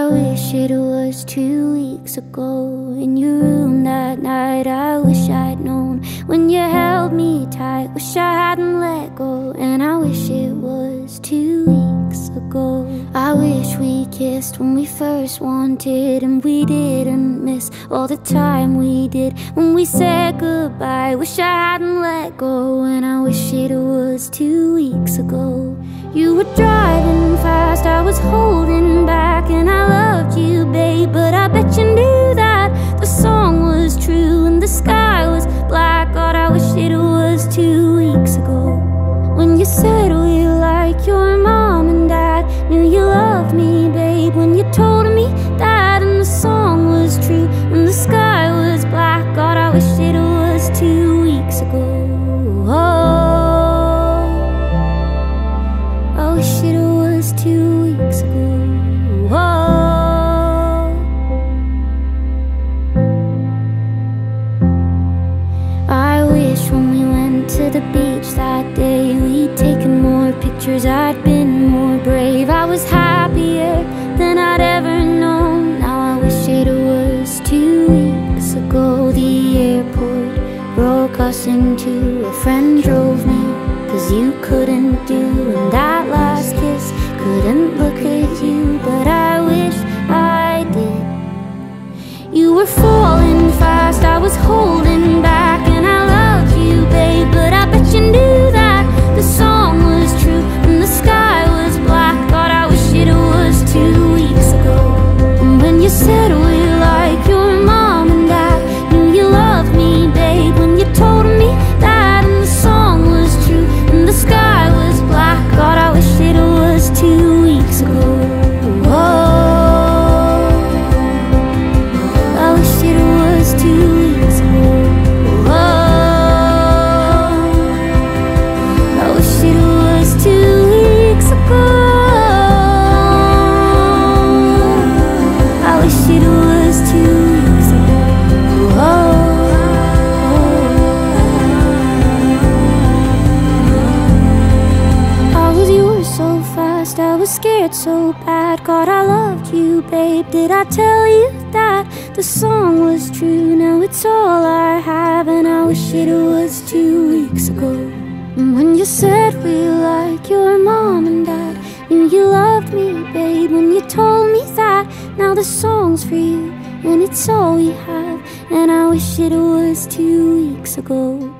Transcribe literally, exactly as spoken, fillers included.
I wish it was two weeks ago. In your room that night, I wish I'd known. When you held me tight, wish I hadn't let go. And I wish it was two weeks ago. I wish we kissed when we first wanted, and we didn't miss all the time we did when we said goodbye. Wish I hadn't let go. And I wish it was two weeks ago. You were driving fast, I was holding back, and I loved you, babe, but I bet you knew that the song was true and the sky was black. God, I wish it was two weeks ago. When you said we were like your mom and dad, knew you loved me, babe, when you told me that, and the song was true and the sky was black. God, I wish it was two weeks ago. Oh, I wish it was two weeks ago. Oh, I wish when we went to the beach that day, we'd taken more pictures, I'd been more brave. I was happier than I'd ever known. Now I wish it was two weeks ago. The airport broke us in two. A friend drove me, cause you couldn't do, and that last kiss couldn't look at you, but I wish I did. You were falling fast, I was holding back, and I loved you, babe, but I bet you knew that the song was true and the sky was black. God, I wish it was two weeks ago. And when you said we were like your mom and dad, knew you loved me, babe, when you told me that, and the song was true and the sky was black. God, I wish it was two weeks ago. Oh, I wish it was two weeks ago. Oh, I wish it was two weeks ago. I wish it was two weeks ago. Oh, I was yours so fast, I was scared so bad. God, I loved you, babe, did I tell you that the song was true? Now it's all I have, and I wish it was two weeks ago. And when you said we were like your mom and dad, knew you loved me, babe, when you told me that. Now the song's for you, and it's all we have, and I wish it was two weeks ago.